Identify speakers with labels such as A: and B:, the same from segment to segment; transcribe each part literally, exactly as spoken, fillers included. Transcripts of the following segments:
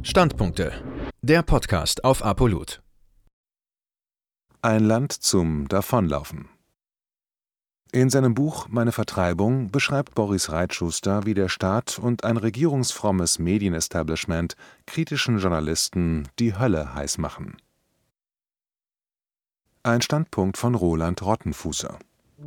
A: Standpunkte. Der Podcast auf Apollut.
B: Ein Land zum Davonlaufen. In seinem Buch »Meine Vertreibung« beschreibt Boris Reitschuster, wie der Staat und ein regierungsfrommes Medienestablishment kritischen Journalisten die Hölle heiß machen. Ein Standpunkt von Roland Rottenfußer.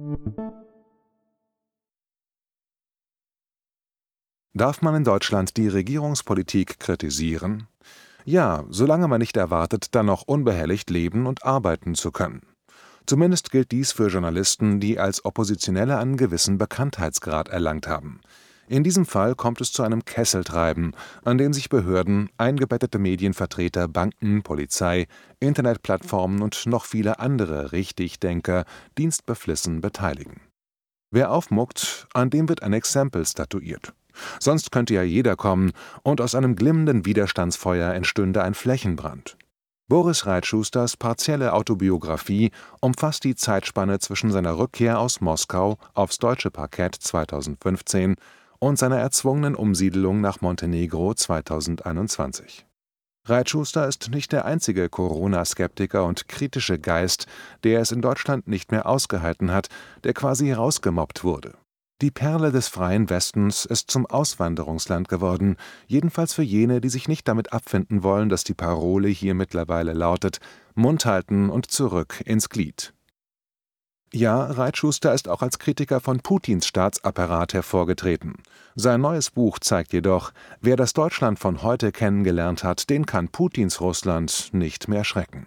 B: Darf man in Deutschland die Regierungspolitik kritisieren? Ja, solange man nicht erwartet, dann noch unbehelligt leben und arbeiten zu können. Zumindest gilt dies für Journalisten, die als Oppositionelle einen gewissen Bekanntheitsgrad erlangt haben. In diesem Fall kommt es zu einem Kesseltreiben, an dem sich Behörden, eingebettete Medienvertreter, Banken, Polizei, Internetplattformen und noch viele andere Richtigdenker dienstbeflissen beteiligen. Wer aufmuckt, an dem wird ein Exempel statuiert. Sonst könnte ja jeder kommen, und aus einem glimmenden Widerstandsfeuer entstünde ein Flächenbrand. Boris Reitschusters partielle Autobiografie umfasst die Zeitspanne zwischen seiner Rückkehr aus Moskau aufs deutsche Parkett zweitausendfünfzehn und seiner erzwungenen Umsiedelung nach Montenegro zweitausendeinundzwanzig. Reitschuster ist nicht der einzige Corona-Skeptiker und kritische Geist, der es in Deutschland nicht mehr ausgehalten hat, der quasi rausgemobbt wurde. Die Perle des freien Westens ist zum Auswanderungsland geworden, jedenfalls für jene, die sich nicht damit abfinden wollen, dass die Parole hier mittlerweile lautet: Mund halten und zurück ins Glied. Ja, Reitschuster ist auch als Kritiker von Putins Staatsapparat hervorgetreten. Sein neues Buch zeigt jedoch, wer das Deutschland von heute kennengelernt hat, den kann Putins Russland nicht mehr schrecken.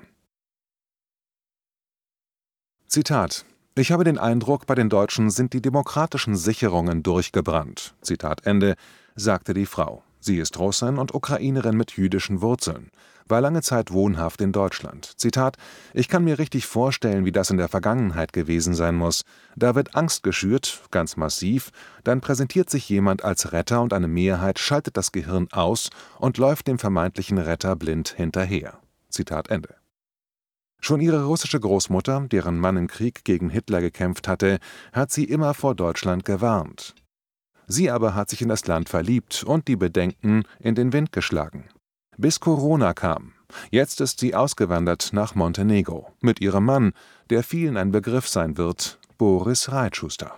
B: Zitat: Ich habe den Eindruck, bei den Deutschen sind die demokratischen Sicherungen durchgebrannt. Zitat Ende, sagte die Frau. Sie ist Russin und Ukrainerin mit jüdischen Wurzeln, war lange Zeit wohnhaft in Deutschland. Zitat: Ich kann mir richtig vorstellen, wie das in der Vergangenheit gewesen sein muss. Da wird Angst geschürt, ganz massiv, dann präsentiert sich jemand als Retter und eine Mehrheit schaltet das Gehirn aus und läuft dem vermeintlichen Retter blind hinterher. Zitat Ende. Schon ihre russische Großmutter, deren Mann im Krieg gegen Hitler gekämpft hatte, hat sie immer vor Deutschland gewarnt. Sie aber hat sich in das Land verliebt und die Bedenken in den Wind geschlagen. Bis Corona kam. Jetzt ist sie ausgewandert nach Montenegro mit ihrem Mann, der vielen ein Begriff sein wird, Boris Reitschuster.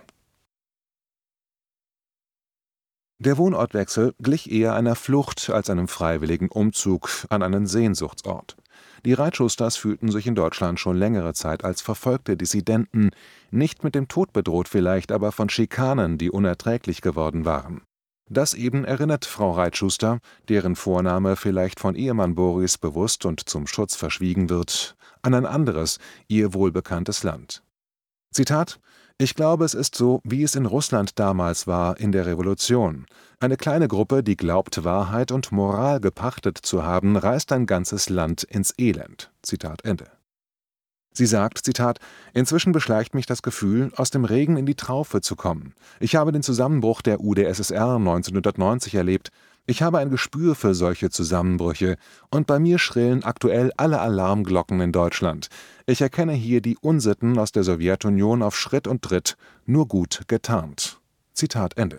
B: Der Wohnortwechsel glich eher einer Flucht als einem freiwilligen Umzug an einen Sehnsuchtsort. Die Reitschusters fühlten sich in Deutschland schon längere Zeit als verfolgte Dissidenten, nicht mit dem Tod bedroht vielleicht, aber von Schikanen, die unerträglich geworden waren. Das eben erinnert Frau Reitschuster, deren Vorname vielleicht von Ehemann Boris bewusst und zum Schutz verschwiegen wird, an ein anderes, ihr wohlbekanntes Land. Zitat: Ich glaube, es ist so, wie es in Russland damals war in der Revolution. Eine kleine Gruppe, die glaubt, Wahrheit und Moral gepachtet zu haben, reißt ein ganzes Land ins Elend. Zitat Ende. Sie sagt, Zitat: Inzwischen beschleicht mich das Gefühl, aus dem Regen in die Traufe zu kommen. Ich habe den Zusammenbruch der U d S S R neunzehnhundertneunzig erlebt. Ich habe ein Gespür für solche Zusammenbrüche, und bei mir schrillen aktuell alle Alarmglocken in Deutschland. Ich erkenne hier die Unsitten aus der Sowjetunion auf Schritt und Tritt, nur gut getarnt. Zitat Ende.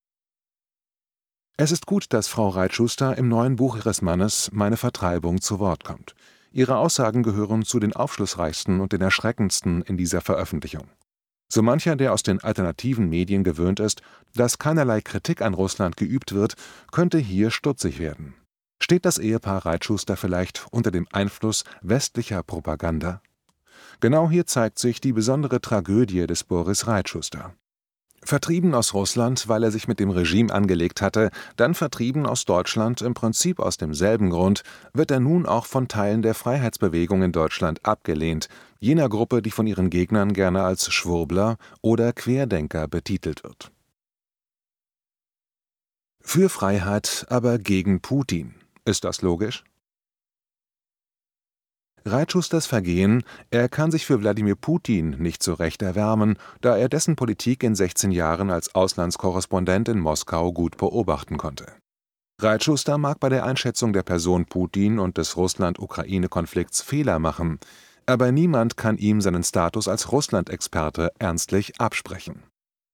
B: Es ist gut, dass Frau Reitschuster im neuen Buch ihres Mannes »Meine Vertreibung« zu Wort kommt. Ihre Aussagen gehören zu den aufschlussreichsten und den erschreckendsten in dieser Veröffentlichung. So mancher, der aus den alternativen Medien gewöhnt ist, dass keinerlei Kritik an Russland geübt wird, könnte hier stutzig werden. Steht das Ehepaar Reitschuster vielleicht unter dem Einfluss westlicher Propaganda? Genau hier zeigt sich die besondere Tragödie des Boris Reitschuster. Vertrieben aus Russland, weil er sich mit dem Regime angelegt hatte, dann vertrieben aus Deutschland, im Prinzip aus demselben Grund, wird er nun auch von Teilen der Freiheitsbewegung in Deutschland abgelehnt, jener Gruppe, die von ihren Gegnern gerne als Schwurbler oder Querdenker betitelt wird. Für Freiheit, aber gegen Putin. Ist das logisch? Reitschusters Vergehen: Er kann sich für Wladimir Putin nicht so recht erwärmen, da er dessen Politik in sechzehn Jahren als Auslandskorrespondent in Moskau gut beobachten konnte. Reitschuster mag bei der Einschätzung der Person Putin und des Russland-Ukraine-Konflikts Fehler machen, aber niemand kann ihm seinen Status als Russland-Experte ernstlich absprechen.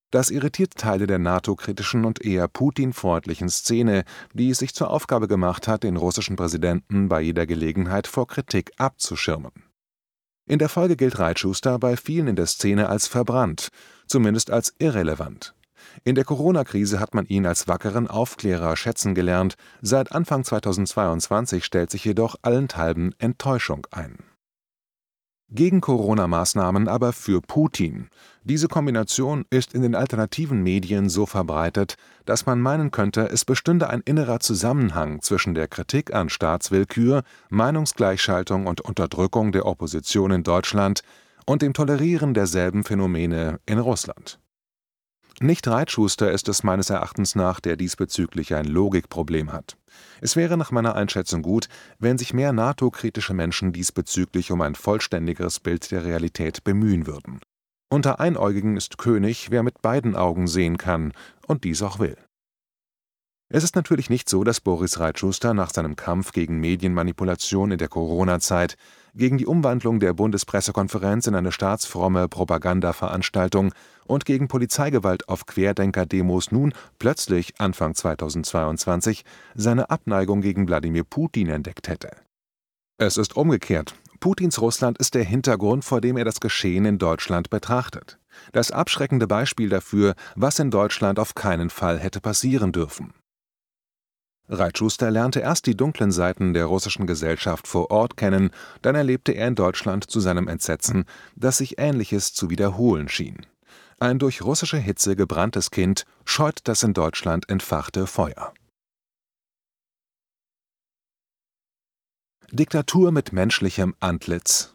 B: Das irritiert Teile der NATO-kritischen und eher Putin-freundlichen Szene, die es sich zur Aufgabe gemacht hat, den russischen Präsidenten bei jeder Gelegenheit vor Kritik abzuschirmen. In der Folge gilt Reitschuster bei vielen in der Szene als verbrannt, zumindest als irrelevant. In der Corona-Krise hat man ihn als wackeren Aufklärer schätzen gelernt, seit Anfang zweitausendzweiundzwanzig stellt sich jedoch allenthalben Enttäuschung ein. Gegen Corona-Maßnahmen, aber für Putin. Diese Kombination ist in den alternativen Medien so verbreitet, dass man meinen könnte, es bestünde ein innerer Zusammenhang zwischen der Kritik an Staatswillkür, Meinungsgleichschaltung und Unterdrückung der Opposition in Deutschland und dem Tolerieren derselben Phänomene in Russland. Nicht Reitschuster ist es meines Erachtens nach, der diesbezüglich ein Logikproblem hat. Es wäre nach meiner Einschätzung gut, wenn sich mehr NATO-kritische Menschen diesbezüglich um ein vollständigeres Bild der Realität bemühen würden. Unter Einäugigen ist König, wer mit beiden Augen sehen kann und dies auch will. Es ist natürlich nicht so, dass Boris Reitschuster nach seinem Kampf gegen Medienmanipulation in der Corona-Zeit, gegen die Umwandlung der Bundespressekonferenz in eine staatsfromme Propagandaveranstaltung und gegen Polizeigewalt auf Querdenker-Demos nun plötzlich Anfang zweitausendzweiundzwanzig seine Abneigung gegen Wladimir Putin entdeckt hätte. Es ist umgekehrt. Putins Russland ist der Hintergrund, vor dem er das Geschehen in Deutschland betrachtet. Das abschreckende Beispiel dafür, was in Deutschland auf keinen Fall hätte passieren dürfen. Reitschuster lernte erst die dunklen Seiten der russischen Gesellschaft vor Ort kennen, dann erlebte er in Deutschland zu seinem Entsetzen, dass sich Ähnliches zu wiederholen schien. Ein durch russische Hitze gebranntes Kind scheut das in Deutschland entfachte Feuer. Diktatur mit menschlichem Antlitz.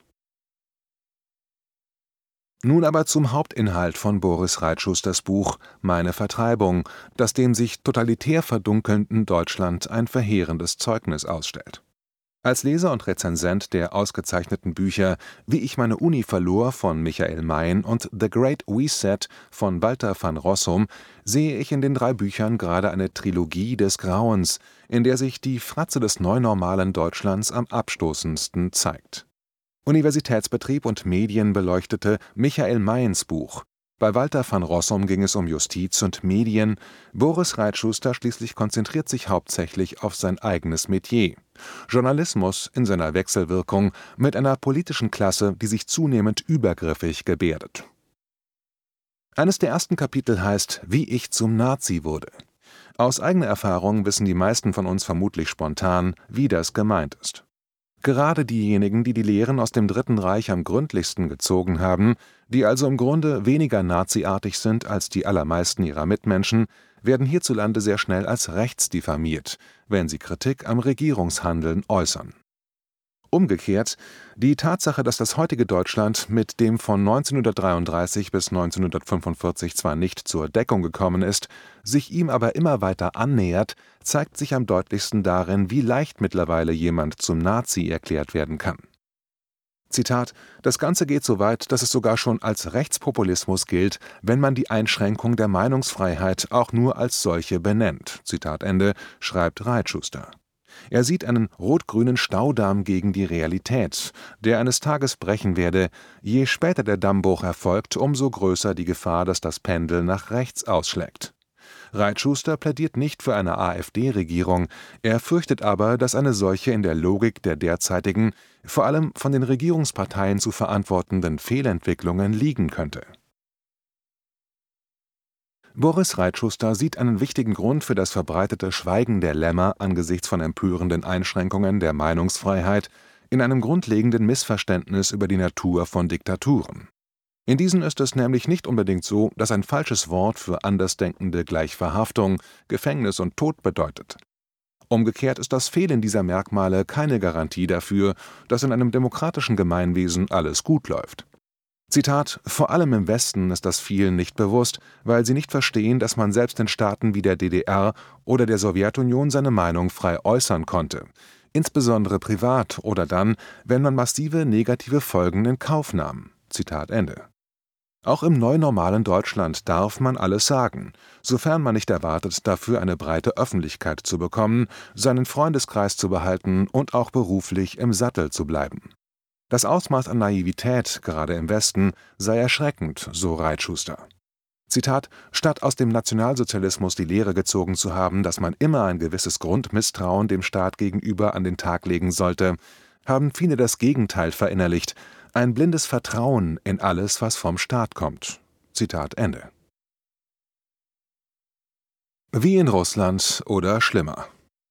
B: Nun aber zum Hauptinhalt von Boris Reitschusters Buch »Meine Vertreibung«, das dem sich totalitär verdunkelnden Deutschland ein verheerendes Zeugnis ausstellt. Als Leser und Rezensent der ausgezeichneten Bücher »Wie ich meine Uni verlor« von Michael Mein und »The Great Reset« von Walter van Rossum sehe ich in den drei Büchern gerade eine Trilogie des Grauens, in der sich die Fratze des neunormalen Deutschlands am abstoßendsten zeigt. Universitätsbetrieb und Medien beleuchtete Michael Meins Buch. Bei Walter van Rossum ging es um Justiz und Medien. Boris Reitschuster schließlich konzentriert sich hauptsächlich auf sein eigenes Metier: Journalismus in seiner Wechselwirkung mit einer politischen Klasse, die sich zunehmend übergriffig gebärdet. Eines der ersten Kapitel heißt »Wie ich zum Nazi wurde«. Aus eigener Erfahrung wissen die meisten von uns vermutlich spontan, wie das gemeint ist. Gerade diejenigen, die die Lehren aus dem Dritten Reich am gründlichsten gezogen haben, die also im Grunde weniger naziartig sind als die allermeisten ihrer Mitmenschen, werden hierzulande sehr schnell als rechts diffamiert, wenn sie Kritik am Regierungshandeln äußern. Umgekehrt, die Tatsache, dass das heutige Deutschland mit dem von neunzehnhundertdreiunddreißig bis neunzehnhundertfünfundvierzig zwar nicht zur Deckung gekommen ist, sich ihm aber immer weiter annähert, zeigt sich am deutlichsten darin, wie leicht mittlerweile jemand zum Nazi erklärt werden kann. Zitat: »Das Ganze geht so weit, dass es sogar schon als Rechtspopulismus gilt, wenn man die Einschränkung der Meinungsfreiheit auch nur als solche benennt«, Zitat Ende, schreibt Reitschuster. Er sieht einen rot-grünen Staudamm gegen die Realität, der eines Tages brechen werde. Je später der Dammbruch erfolgt, umso größer die Gefahr, dass das Pendel nach rechts ausschlägt. Reitschuster plädiert nicht für eine AfD-Regierung, er fürchtet aber, dass eine solche in der Logik der derzeitigen, vor allem von den Regierungsparteien zu verantwortenden Fehlentwicklungen liegen könnte. Boris Reitschuster sieht einen wichtigen Grund für das verbreitete Schweigen der Lämmer angesichts von empörenden Einschränkungen der Meinungsfreiheit in einem grundlegenden Missverständnis über die Natur von Diktaturen. In diesen ist es nämlich nicht unbedingt so, dass ein falsches Wort für Andersdenkende gleich Verhaftung, Gefängnis und Tod bedeutet. Umgekehrt ist das Fehlen dieser Merkmale keine Garantie dafür, dass in einem demokratischen Gemeinwesen alles gut läuft. Zitat: »Vor allem im Westen ist das vielen nicht bewusst, weil sie nicht verstehen, dass man selbst in Staaten wie der D D R oder der Sowjetunion seine Meinung frei äußern konnte, insbesondere privat oder dann, wenn man massive negative Folgen in Kauf nahm.« Zitat Ende. Auch im neunormalen Deutschland darf man alles sagen, sofern man nicht erwartet, dafür eine breite Öffentlichkeit zu bekommen, seinen Freundeskreis zu behalten und auch beruflich im Sattel zu bleiben. Das Ausmaß an Naivität, gerade im Westen, sei erschreckend, so Reitschuster. Zitat: »Statt aus dem Nationalsozialismus die Lehre gezogen zu haben, dass man immer ein gewisses Grundmisstrauen dem Staat gegenüber an den Tag legen sollte, haben viele das Gegenteil verinnerlicht, ein blindes Vertrauen in alles, was vom Staat kommt.« Zitat Ende. Wie in Russland oder schlimmer.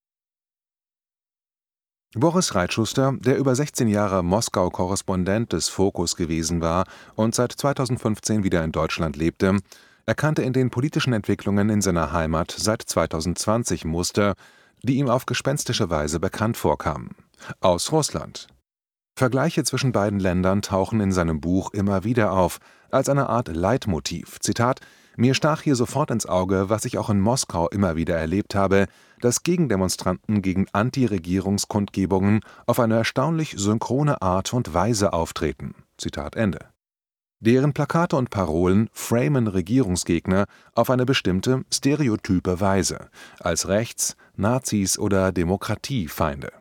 B: Boris Reitschuster, der über sechzehn Jahre Moskau-Korrespondent des Fokus gewesen war und seit zweitausendfünfzehn wieder in Deutschland lebte, erkannte in den politischen Entwicklungen in seiner Heimat seit zweitausendzwanzig Muster, die ihm auf gespenstische Weise bekannt vorkamen. Aus Russland. Vergleiche zwischen beiden Ländern tauchen in seinem Buch immer wieder auf, als eine Art Leitmotiv. Zitat: »Mir stach hier sofort ins Auge, was ich auch in Moskau immer wieder erlebt habe, dass Gegendemonstranten gegen Anti-Regierungskundgebungen auf eine erstaunlich synchrone Art und Weise auftreten.« Zitat Ende. Deren Plakate und Parolen framen Regierungsgegner auf eine bestimmte, stereotype Weise, als Rechts-, Nazis oder Demokratiefeinde.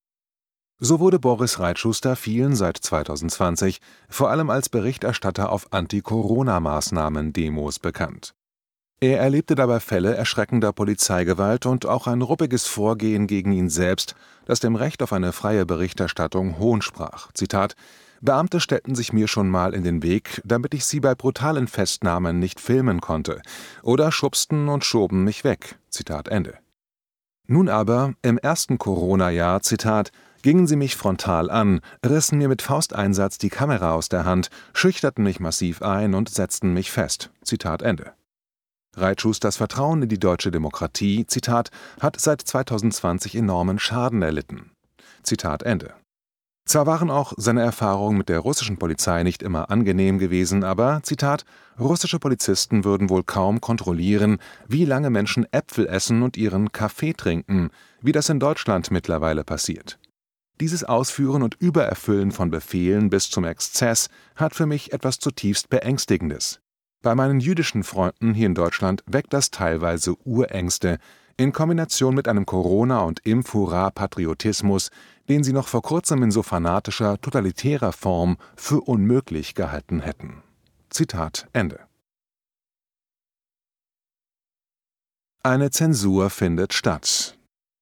B: So wurde Boris Reitschuster vielen seit zweitausendzwanzig vor allem als Berichterstatter auf Anti-Corona-Maßnahmen-Demos bekannt. Er erlebte dabei Fälle erschreckender Polizeigewalt und auch ein ruppiges Vorgehen gegen ihn selbst, das dem Recht auf eine freie Berichterstattung Hohn sprach. Zitat: »Beamte stellten sich mir schon mal in den Weg, damit ich sie bei brutalen Festnahmen nicht filmen konnte, oder schubsten und schoben mich weg.« Zitat Ende. Nun aber, im ersten Corona-Jahr, Zitat, »gingen sie mich frontal an, rissen mir mit Fausteinsatz die Kamera aus der Hand, schüchterten mich massiv ein und setzten mich fest.« Zitat Ende. Reitschusters Vertrauen in die deutsche Demokratie, Zitat, hat seit zweitausendzwanzig enormen Schaden erlitten. Zitat Ende. Zwar waren auch seine Erfahrungen mit der russischen Polizei nicht immer angenehm gewesen, aber, Zitat, russische Polizisten würden wohl kaum kontrollieren, wie lange Menschen Äpfel essen und ihren Kaffee trinken, wie das in Deutschland mittlerweile passiert. Dieses Ausführen und Übererfüllen von Befehlen bis zum Exzess hat für mich etwas zutiefst Beängstigendes. Bei meinen jüdischen Freunden hier in Deutschland weckt das teilweise Urängste, in Kombination mit einem Corona- und Impfhurra-Patriotismus, den sie noch vor kurzem in so fanatischer, totalitärer Form für unmöglich gehalten hätten. Zitat Ende. Eine Zensur findet statt.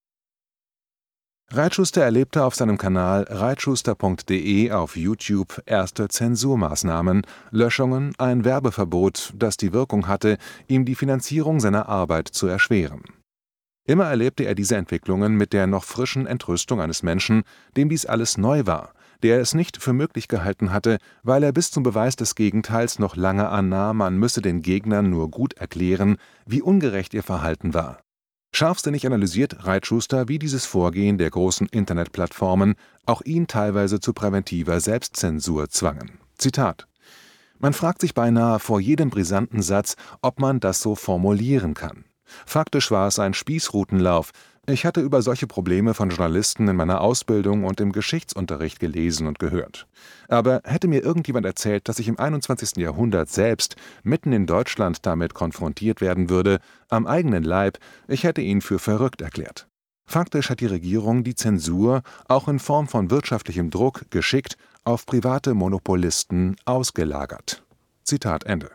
B: Reitschuster erlebte auf seinem Kanal reitschuster punkt de auf YouTube erste Zensurmaßnahmen, Löschungen, ein Werbeverbot, das die Wirkung hatte, ihm die Finanzierung seiner Arbeit zu erschweren. Immer erlebte er diese Entwicklungen mit der noch frischen Entrüstung eines Menschen, dem dies alles neu war, der es nicht für möglich gehalten hatte, weil er bis zum Beweis des Gegenteils noch lange annahm, man müsse den Gegnern nur gut erklären, wie ungerecht ihr Verhalten war. Scharfsinnig analysiert Reitschuster, wie dieses Vorgehen der großen Internetplattformen auch ihn teilweise zu präventiver Selbstzensur zwangen. Zitat: »Man fragt sich beinahe vor jedem brisanten Satz, ob man das so formulieren kann. Faktisch war es ein Spießrutenlauf. Ich hatte über solche Probleme von Journalisten in meiner Ausbildung und im Geschichtsunterricht gelesen und gehört. Aber hätte mir irgendjemand erzählt, dass ich im einundzwanzigsten Jahrhundert selbst, mitten in Deutschland, damit konfrontiert werden würde, am eigenen Leib, ich hätte ihn für verrückt erklärt. Faktisch hat die Regierung die Zensur, auch in Form von wirtschaftlichem Druck, geschickt auf private Monopolisten ausgelagert.« Zitat Ende.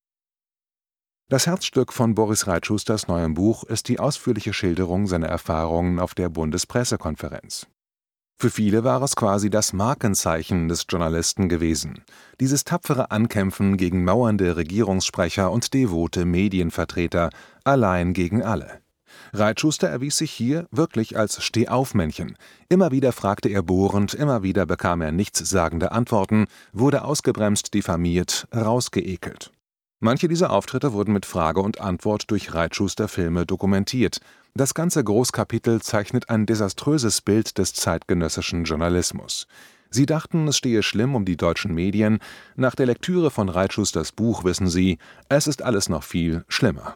B: Das Herzstück von Boris Reitschusters neuem Buch ist die ausführliche Schilderung seiner Erfahrungen auf der Bundespressekonferenz. Für viele war es quasi das Markenzeichen des Journalisten gewesen, dieses tapfere Ankämpfen gegen mauernde Regierungssprecher und devote Medienvertreter, allein gegen alle. Reitschuster erwies sich hier wirklich als Stehaufmännchen. Immer wieder fragte er bohrend, immer wieder bekam er nichtssagende Antworten, wurde ausgebremst, diffamiert, rausgeekelt. Manche dieser Auftritte wurden mit Frage und Antwort durch Reitschuster-Filme dokumentiert. Das ganze Großkapitel zeichnet ein desaströses Bild des zeitgenössischen Journalismus. Sie dachten, es stehe schlimm um die deutschen Medien. Nach der Lektüre von Reitschusters Buch wissen sie, es ist alles noch viel schlimmer.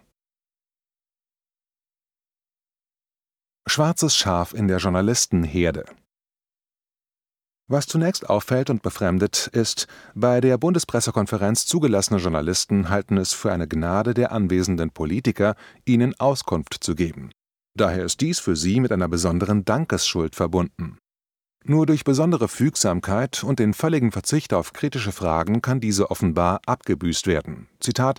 B: Schwarzes Schaf in der Journalistenherde. Was zunächst auffällt und befremdet, ist, bei der Bundespressekonferenz zugelassene Journalisten halten es für eine Gnade der anwesenden Politiker, ihnen Auskunft zu geben. Daher ist dies für sie mit einer besonderen Dankesschuld verbunden. Nur durch besondere Fügsamkeit und den völligen Verzicht auf kritische Fragen kann diese offenbar abgebüßt werden. Zitat: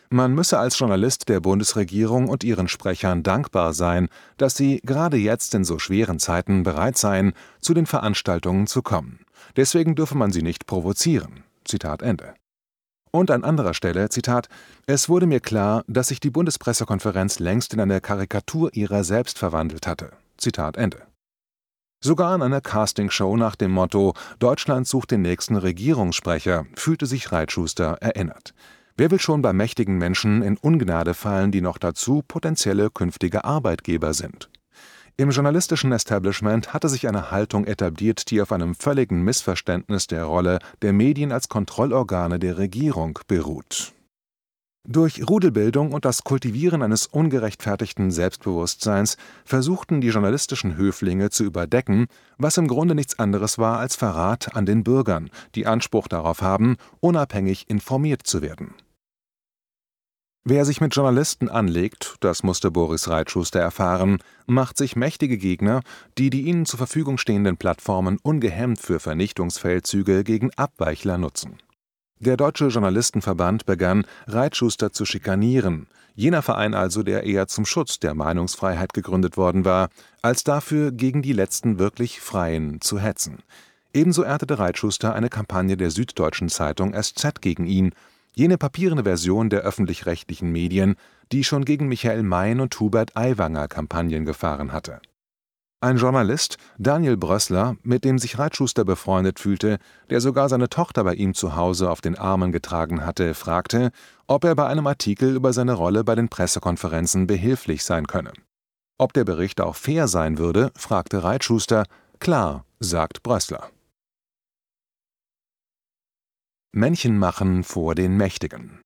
B: Man müsse als Journalist der Bundesregierung und ihren Sprechern dankbar sein, dass sie gerade jetzt in so schweren Zeiten bereit seien, zu den Veranstaltungen zu kommen. Deswegen dürfe man sie nicht provozieren. Zitat Ende. Und an anderer Stelle, Zitat, »Es wurde mir klar, dass sich die Bundespressekonferenz längst in eine Karikatur ihrer selbst verwandelt hatte.« Zitat Ende. Sogar an einer Castingshow nach dem Motto »Deutschland sucht den nächsten Regierungssprecher« fühlte sich Reitschuster erinnert. Wer will schon bei mächtigen Menschen in Ungnade fallen, die noch dazu potenzielle künftige Arbeitgeber sind? Im journalistischen Establishment hatte sich eine Haltung etabliert, die auf einem völligen Missverständnis der Rolle der Medien als Kontrollorgane der Regierung beruht. Durch Rudelbildung und das Kultivieren eines ungerechtfertigten Selbstbewusstseins versuchten die journalistischen Höflinge zu überdecken, was im Grunde nichts anderes war als Verrat an den Bürgern, die Anspruch darauf haben, unabhängig informiert zu werden. Wer sich mit Journalisten anlegt, das musste Boris Reitschuster erfahren, macht sich mächtige Gegner, die die ihnen zur Verfügung stehenden Plattformen ungehemmt für Vernichtungsfeldzüge gegen Abweichler nutzen. Der Deutsche Journalistenverband begann, Reitschuster zu schikanieren, jener Verein also, der eher zum Schutz der Meinungsfreiheit gegründet worden war, als dafür gegen die letzten wirklich Freien zu hetzen. Ebenso erntete Reitschuster eine Kampagne der Süddeutschen Zeitung S Z gegen ihn, jene papierende Version der öffentlich-rechtlichen Medien, die schon gegen Michael Mein und Hubert Aiwanger Kampagnen gefahren hatte. Ein Journalist, Daniel Brössler, mit dem sich Reitschuster befreundet fühlte, der sogar seine Tochter bei ihm zu Hause auf den Armen getragen hatte, fragte, ob er bei einem Artikel über seine Rolle bei den Pressekonferenzen behilflich sein könne. Ob der Bericht auch fair sein würde, fragte Reitschuster. Klar, sagt Brössler. Männchen machen vor den Mächtigen.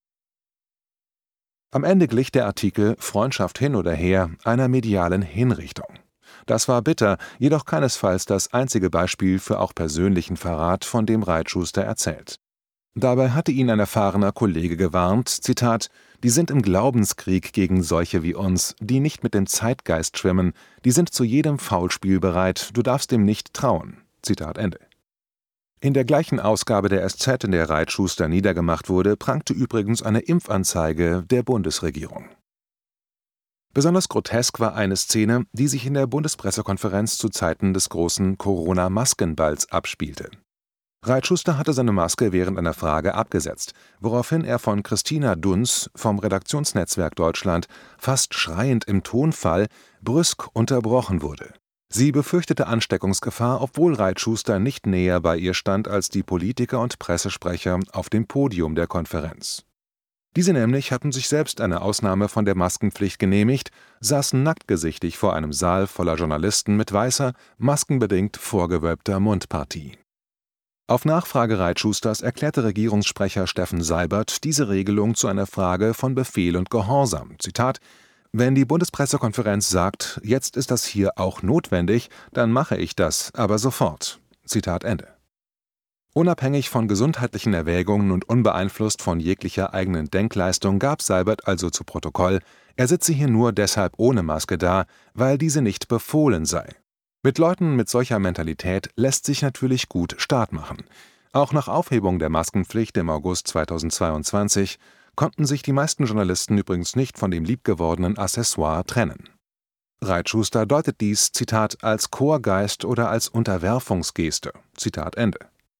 B: Am Ende glich der Artikel »Freundschaft hin oder her« einer medialen Hinrichtung. Das war bitter, jedoch keinesfalls das einzige Beispiel für auch persönlichen Verrat, von dem Reitschuster erzählt. Dabei hatte ihn ein erfahrener Kollege gewarnt, Zitat, »Die sind im Glaubenskrieg gegen solche wie uns, die nicht mit dem Zeitgeist schwimmen, die sind zu jedem Faulspiel bereit, du darfst dem nicht trauen.« Zitat Ende. In der gleichen Ausgabe der S Z, in der Reitschuster niedergemacht wurde, prangte übrigens eine Impfanzeige der Bundesregierung. Besonders grotesk war eine Szene, die sich in der Bundespressekonferenz zu Zeiten des großen Corona-Maskenballs abspielte. Reitschuster hatte seine Maske während einer Frage abgesetzt, woraufhin er von Christina Dunz vom Redaktionsnetzwerk Deutschland fast schreiend im Tonfall brüsk unterbrochen wurde. Sie befürchtete Ansteckungsgefahr, obwohl Reitschuster nicht näher bei ihr stand als die Politiker und Pressesprecher auf dem Podium der Konferenz. Diese nämlich hatten sich selbst eine Ausnahme von der Maskenpflicht genehmigt, saßen nacktgesichtig vor einem Saal voller Journalisten mit weißer, maskenbedingt vorgewölbter Mundpartie. Auf Nachfrage Reitschusters erklärte Regierungssprecher Steffen Seibert diese Regelung zu einer Frage von Befehl und Gehorsam. Zitat: »Wenn die Bundespressekonferenz sagt, jetzt ist das hier auch notwendig, dann mache ich das, aber sofort.« Zitat Ende. Unabhängig von gesundheitlichen Erwägungen und unbeeinflusst von jeglicher eigenen Denkleistung gab Seibert also zu Protokoll, er sitze hier nur deshalb ohne Maske da, weil diese nicht befohlen sei. Mit Leuten mit solcher Mentalität lässt sich natürlich gut Staat machen. Auch nach Aufhebung der Maskenpflicht im August zweitausendzweiundzwanzig konnten sich die meisten Journalisten übrigens nicht von dem liebgewordenen Accessoire trennen. Reitschuster deutet dies, Zitat, als Chorgeist oder als Unterwerfungsgeste. Zitat Ende.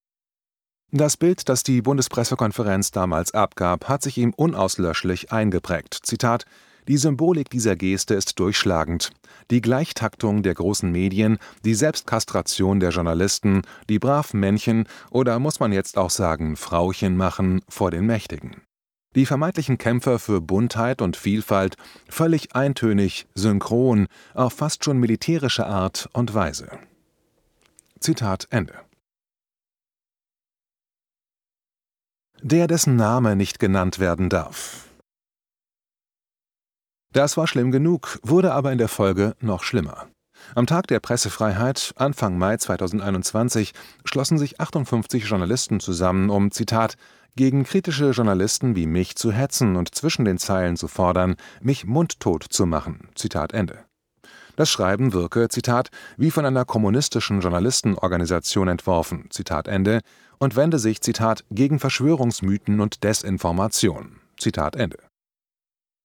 B: Das Bild, das die Bundespressekonferenz damals abgab, hat sich ihm unauslöschlich eingeprägt. Zitat: »Die Symbolik dieser Geste ist durchschlagend. Die Gleichtaktung der großen Medien, die Selbstkastration der Journalisten, die braven Männchen oder muss man jetzt auch sagen Frauchen machen vor den Mächtigen. Die vermeintlichen Kämpfer für Buntheit und Vielfalt, völlig eintönig, synchron, auf fast schon militärische Art und Weise.« Zitat Ende. Der, dessen Name nicht genannt werden darf. Das war schlimm genug, wurde aber in der Folge noch schlimmer. Am Tag der Pressefreiheit, Anfang Mai zweitausendeinundzwanzig, schlossen sich achtundfünfzig Journalisten zusammen, um, Zitat, gegen kritische Journalisten wie mich zu hetzen und zwischen den Zeilen zu fordern, mich mundtot zu machen. Zitat Ende. Das Schreiben wirke, Zitat, wie von einer kommunistischen Journalistenorganisation entworfen, Zitat Ende, und wende sich, Zitat, gegen Verschwörungsmythen und Desinformation. Zitat Ende.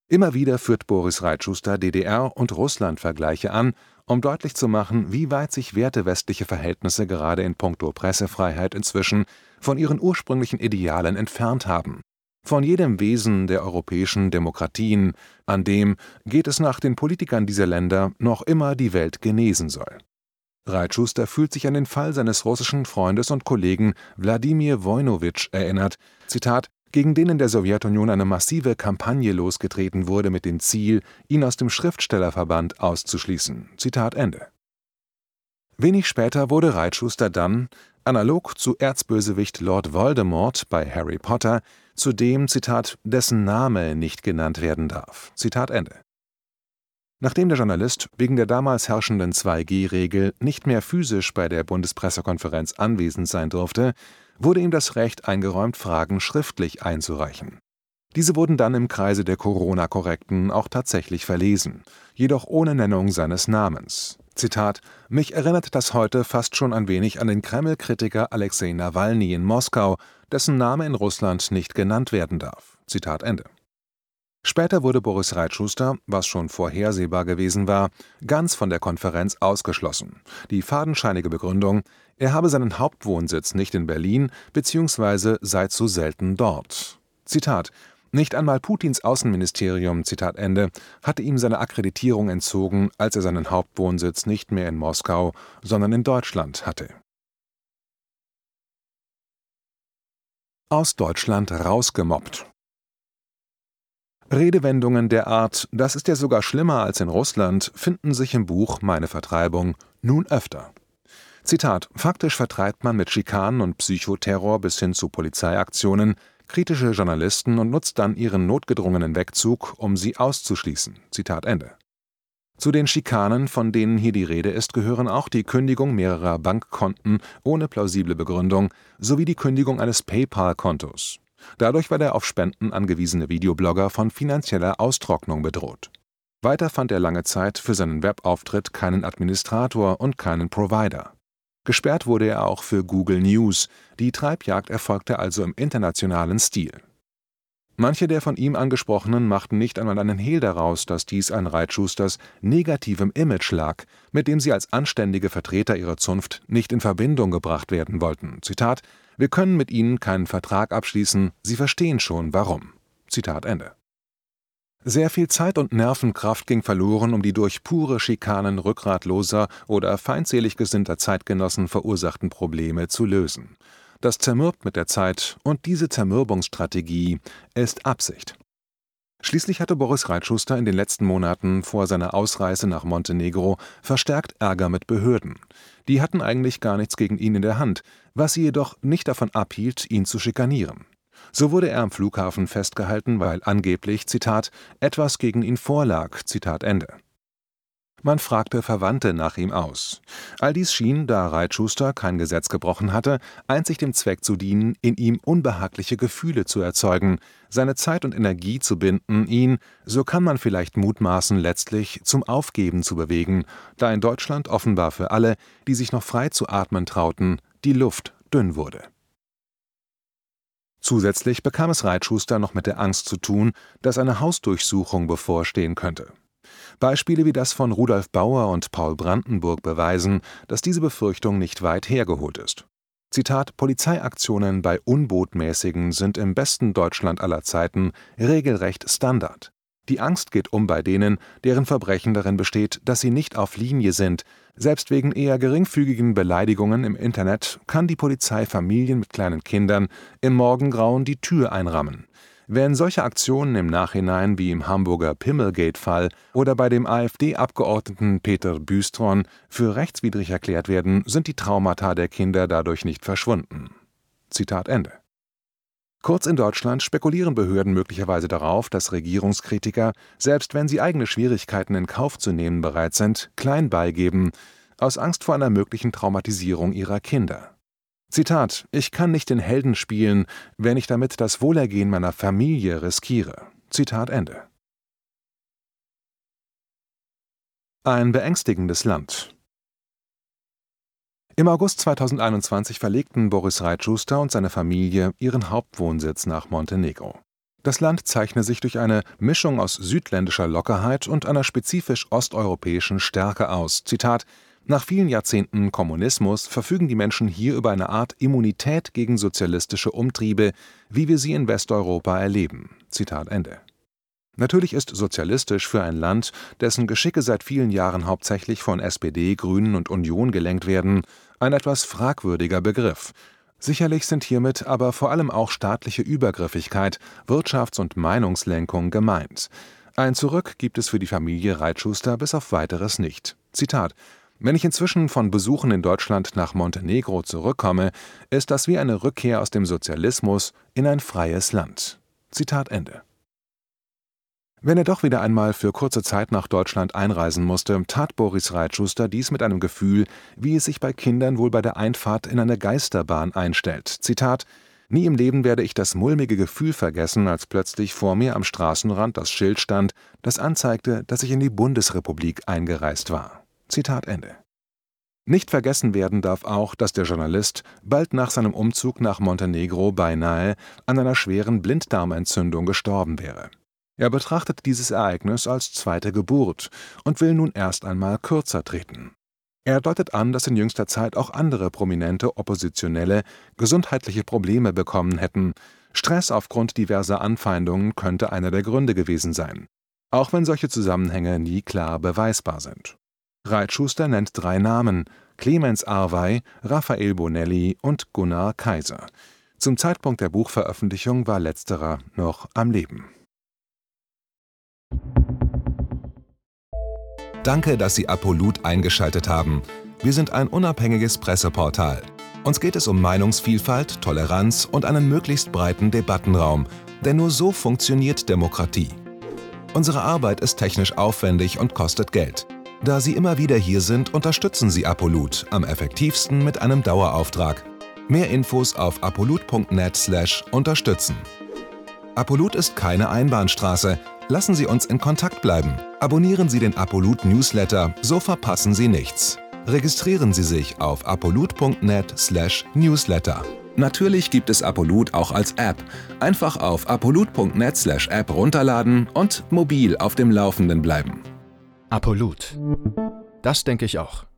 B: Immer wieder führt Boris Reitschuster D D R- und Russland-Vergleiche an, um deutlich zu machen, wie weit sich wertewestliche Verhältnisse gerade in puncto Pressefreiheit inzwischen von ihren ursprünglichen Idealen entfernt haben. Von jedem Wesen der europäischen Demokratien, an dem, geht es nach den Politikern dieser Länder, noch immer die Welt genesen soll. Reitschuster fühlt sich an den Fall seines russischen Freundes und Kollegen Wladimir Wojnowitsch erinnert, Zitat, gegen den in der Sowjetunion eine massive Kampagne losgetreten wurde mit dem Ziel, ihn aus dem Schriftstellerverband auszuschließen. Zitat Ende. Wenig später wurde Reitschuster dann, analog zu Erzbösewicht Lord Voldemort bei Harry Potter, zu dem, Zitat, dessen Name nicht genannt werden darf. Zitat Ende. Nachdem der Journalist wegen der damals herrschenden zwei G Regel nicht mehr physisch bei der Bundespressekonferenz anwesend sein durfte, wurde ihm das Recht eingeräumt, Fragen schriftlich einzureichen. Diese wurden dann im Kreise der Corona-Korrekten auch tatsächlich verlesen, jedoch ohne Nennung seines Namens. Zitat: Mich erinnert das heute fast schon ein wenig an den Kreml-Kritiker Alexei Nawalny in Moskau, dessen Name in Russland nicht genannt werden darf. Zitat Ende. Später wurde Boris Reitschuster, was schon vorhersehbar gewesen war, ganz von der Konferenz ausgeschlossen. Die fadenscheinige Begründung: Er habe seinen Hauptwohnsitz nicht in Berlin bzw. sei zu selten dort. Zitat: Nicht einmal Putins Außenministerium, Zitat Ende, hatte ihm seine Akkreditierung entzogen, als er seinen Hauptwohnsitz nicht mehr in Moskau, sondern in Deutschland hatte. Aus Deutschland rausgemobbt. Redewendungen der Art, das ist ja sogar schlimmer als in Russland, finden sich im Buch Meine Vertreibung nun öfter. Zitat: Faktisch vertreibt man mit Schikanen und Psychoterror bis hin zu Polizeiaktionen kritische Journalisten und nutzt dann ihren notgedrungenen Wegzug, um sie auszuschließen. Zitat Ende. Zu den Schikanen, von denen hier die Rede ist, gehören auch die Kündigung mehrerer Bankkonten ohne plausible Begründung sowie die Kündigung eines PayPal-Kontos. Dadurch war der auf Spenden angewiesene Videoblogger von finanzieller Austrocknung bedroht. Weiter fand er lange Zeit für seinen Webauftritt keinen Administrator und keinen Provider. Gesperrt wurde er auch für Google News, die Treibjagd erfolgte also im internationalen Stil. Manche der von ihm Angesprochenen machten nicht einmal einen Hehl daraus, dass dies an Reitschusters negativem Image lag, mit dem sie als anständige Vertreter ihrer Zunft nicht in Verbindung gebracht werden wollten. Zitat: Wir können mit Ihnen keinen Vertrag abschließen, Sie verstehen schon, warum. Zitat Ende. Sehr viel Zeit und Nervenkraft ging verloren, um die durch pure Schikanen rückgratloser oder feindselig gesinnter Zeitgenossen verursachten Probleme zu lösen. Das zermürbt mit der Zeit, und diese Zermürbungsstrategie ist Absicht. Schließlich hatte Boris Reitschuster in den letzten Monaten vor seiner Ausreise nach Montenegro verstärkt Ärger mit Behörden. Die hatten eigentlich gar nichts gegen ihn in der Hand, was sie jedoch nicht davon abhielt, ihn zu schikanieren. So wurde er am Flughafen festgehalten, weil angeblich, Zitat, etwas gegen ihn vorlag, Zitat Ende. Man fragte Verwandte nach ihm aus. All dies schien, da Reitschuster kein Gesetz gebrochen hatte, einzig dem Zweck zu dienen, in ihm unbehagliche Gefühle zu erzeugen, seine Zeit und Energie zu binden, ihn, so kann man vielleicht mutmaßen, letztlich zum Aufgeben zu bewegen, da in Deutschland offenbar für alle, die sich noch frei zu atmen trauten, die Luft dünn wurde. Zusätzlich bekam es Reitschuster noch mit der Angst zu tun, dass eine Hausdurchsuchung bevorstehen könnte. Beispiele wie das von Rudolf Bauer und Paul Brandenburg beweisen, dass diese Befürchtung nicht weit hergeholt ist. Zitat: Polizeiaktionen bei Unbotmäßigen sind im besten Deutschland aller Zeiten regelrecht Standard. Die Angst geht um bei denen, deren Verbrechen darin besteht, dass sie nicht auf Linie sind. Selbst wegen eher geringfügigen Beleidigungen im Internet kann die Polizei Familien mit kleinen Kindern im Morgengrauen die Tür einrammen. Wenn solche Aktionen im Nachhinein wie im Hamburger Pimmelgate-Fall oder bei dem AfD-Abgeordneten Peter Büstron für rechtswidrig erklärt werden, sind die Traumata der Kinder dadurch nicht verschwunden. Zitat Ende. Kurz, in Deutschland spekulieren Behörden möglicherweise darauf, dass Regierungskritiker, selbst wenn sie eigene Schwierigkeiten in Kauf zu nehmen bereit sind, klein beigeben, aus Angst vor einer möglichen Traumatisierung ihrer Kinder. Zitat: Ich kann nicht den Helden spielen, wenn ich damit das Wohlergehen meiner Familie riskiere. Zitat Ende. Ein beängstigendes Land. Im August zweitausendeinundzwanzig verlegten Boris Reitschuster und seine Familie ihren Hauptwohnsitz nach Montenegro. Das Land zeichne sich durch eine Mischung aus südländischer Lockerheit und einer spezifisch osteuropäischen Stärke aus. Zitat: Nach vielen Jahrzehnten Kommunismus verfügen die Menschen hier über eine Art Immunität gegen sozialistische Umtriebe, wie wir sie in Westeuropa erleben. Zitat Ende. Natürlich ist sozialistisch für ein Land, dessen Geschicke seit vielen Jahren hauptsächlich von S P D, Grünen und Union gelenkt werden, ein etwas fragwürdiger Begriff. Sicherlich sind hiermit aber vor allem auch staatliche Übergriffigkeit, Wirtschafts- und Meinungslenkung gemeint. Ein Zurück gibt es für die Familie Reitschuster bis auf Weiteres nicht. Zitat: Wenn ich inzwischen von Besuchen in Deutschland nach Montenegro zurückkomme, ist das wie eine Rückkehr aus dem Sozialismus in ein freies Land. Zitat Ende. Wenn er doch wieder einmal für kurze Zeit nach Deutschland einreisen musste, tat Boris Reitschuster dies mit einem Gefühl, wie es sich bei Kindern wohl bei der Einfahrt in eine Geisterbahn einstellt. Zitat: Nie im Leben werde ich das mulmige Gefühl vergessen, als plötzlich vor mir am Straßenrand das Schild stand, das anzeigte, dass ich in die Bundesrepublik eingereist war. Zitat Ende. Nicht vergessen werden darf auch, dass der Journalist bald nach seinem Umzug nach Montenegro beinahe an einer schweren Blinddarmentzündung gestorben wäre. Er betrachtet dieses Ereignis als zweite Geburt und will nun erst einmal kürzer treten. Er deutet an, dass in jüngster Zeit auch andere prominente Oppositionelle gesundheitliche Probleme bekommen hätten. Stress aufgrund diverser Anfeindungen könnte einer der Gründe gewesen sein, auch wenn solche Zusammenhänge nie klar beweisbar sind. Reitschuster nennt drei Namen: Clemens Arwey, Raphael Bonelli und Gunnar Kaiser. Zum Zeitpunkt der Buchveröffentlichung war letzterer noch am Leben.
C: Danke, dass Sie Apolut eingeschaltet haben. Wir sind ein unabhängiges Presseportal. Uns geht es um Meinungsvielfalt, Toleranz und einen möglichst breiten Debattenraum, denn nur so funktioniert Demokratie. Unsere Arbeit ist technisch aufwendig und kostet Geld. Da Sie immer wieder hier sind, unterstützen Sie Apolut am effektivsten mit einem Dauerauftrag. Mehr Infos auf apolut punkt net slash unterstützen. Apolut ist keine Einbahnstraße. Lassen Sie uns in Kontakt bleiben. Abonnieren Sie den Apolut Newsletter, so verpassen Sie nichts. Registrieren Sie sich auf apolut punkt net slash newsletter. Natürlich gibt es Apolut auch als App. Einfach auf apolut punkt net slash app runterladen und mobil auf dem Laufenden bleiben.
A: Apolut. Das denke ich auch.